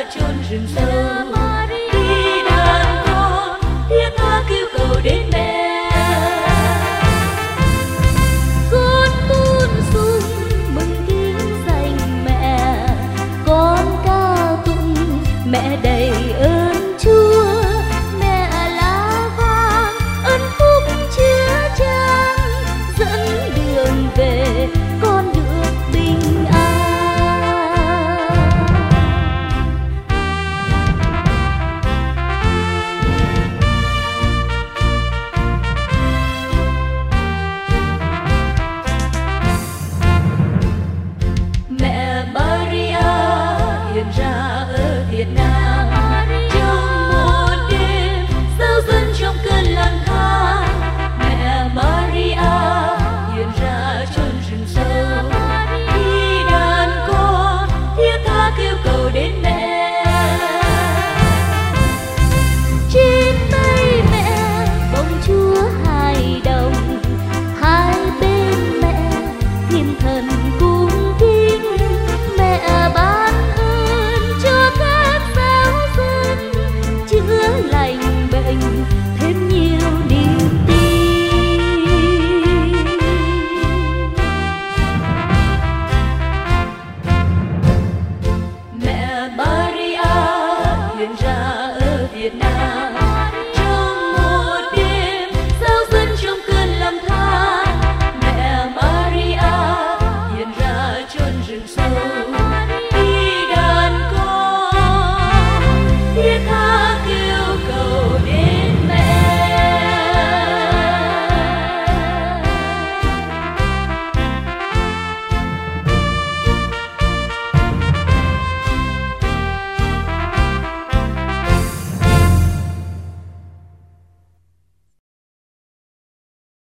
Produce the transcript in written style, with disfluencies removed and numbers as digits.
chôn rừng sâu. Khi đàn con thiết tha kêu cầu đến mẹ, con tuôn sung mừng tiếng danh mẹ, con ca tụng mẹ đầy ơn Chúa. Mẹ lá vàng ơn phúc chứa chan, dẫn đường về con được bình an. mẹ Maria hiện ra ở Việt Nam, trong một đêm giáo dân trong cơn lang thang. Mẹ Maria hiện ra chốn rừng sâu, khi đàn con thiết tha kêu cầu đến mẹ. Trên tay mẹ bông chúa hài đồng, hai bên mẹ thiên thần cung kính. Mẹ ban ơn cho các giáo dân, chữa lành bệnh thêm nhiều niềm tin. Mẹ Maria hiện ra ở Việt Nam,